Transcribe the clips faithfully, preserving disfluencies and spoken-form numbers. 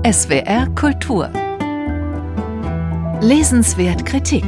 S W R Kultur. Lesenswert Kritik.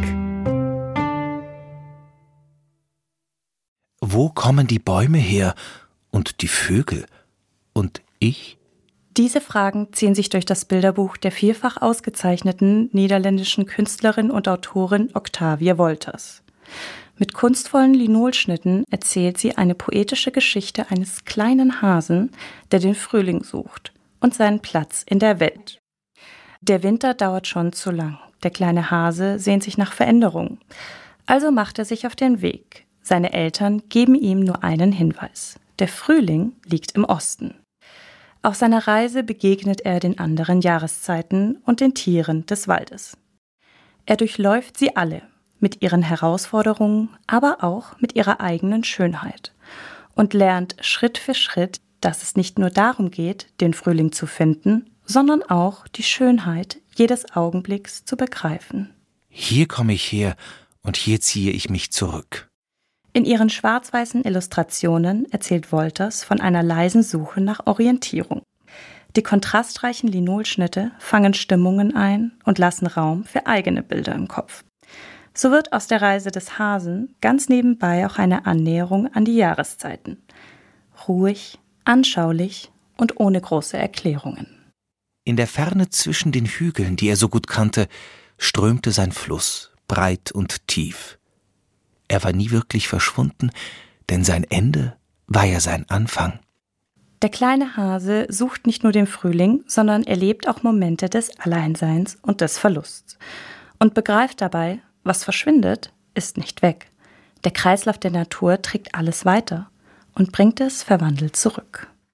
Wo kommen die Bäume her und die Vögel und ich? Diese Fragen ziehen sich durch das Bilderbuch der vielfach ausgezeichneten niederländischen Künstlerin und Autorin Octavia Wolters. Mit kunstvollen Linolschnitten erzählt sie eine poetische Geschichte eines kleinen Hasen, der den Frühling sucht und seinen Platz in der Welt. Der Winter dauert schon zu lang. Der kleine Hase sehnt sich nach Veränderung. Also macht er sich auf den Weg. Seine Eltern geben ihm nur einen Hinweis. Der Frühling liegt im Osten. Auf seiner Reise begegnet er den anderen Jahreszeiten und den Tieren des Waldes. Er durchläuft sie alle, mit ihren Herausforderungen, aber auch mit ihrer eigenen Schönheit und lernt Schritt für Schritt, dass es nicht nur darum geht, den Frühling zu finden, sondern auch die Schönheit jedes Augenblicks zu begreifen. Hier komme ich her und hier ziehe ich mich zurück. In ihren schwarz-weißen Illustrationen erzählt Wolters von einer leisen Suche nach Orientierung. Die kontrastreichen Linolschnitte fangen Stimmungen ein und lassen Raum für eigene Bilder im Kopf. So wird aus der Reise des Hasen ganz nebenbei auch eine Annäherung an die Jahreszeiten. Ruhig, anschaulich und ohne große Erklärungen. In der Ferne zwischen den Hügeln, die er so gut kannte, strömte sein Fluss, breit und tief. Er war nie wirklich verschwunden, denn sein Ende war ja sein Anfang. Der kleine Hase sucht nicht nur den Frühling, sondern erlebt auch Momente des Alleinseins und des Verlusts und begreift dabei, was verschwindet, ist nicht weg. Der Kreislauf der Natur trägt alles weiter und bringt es verwandelt zurück.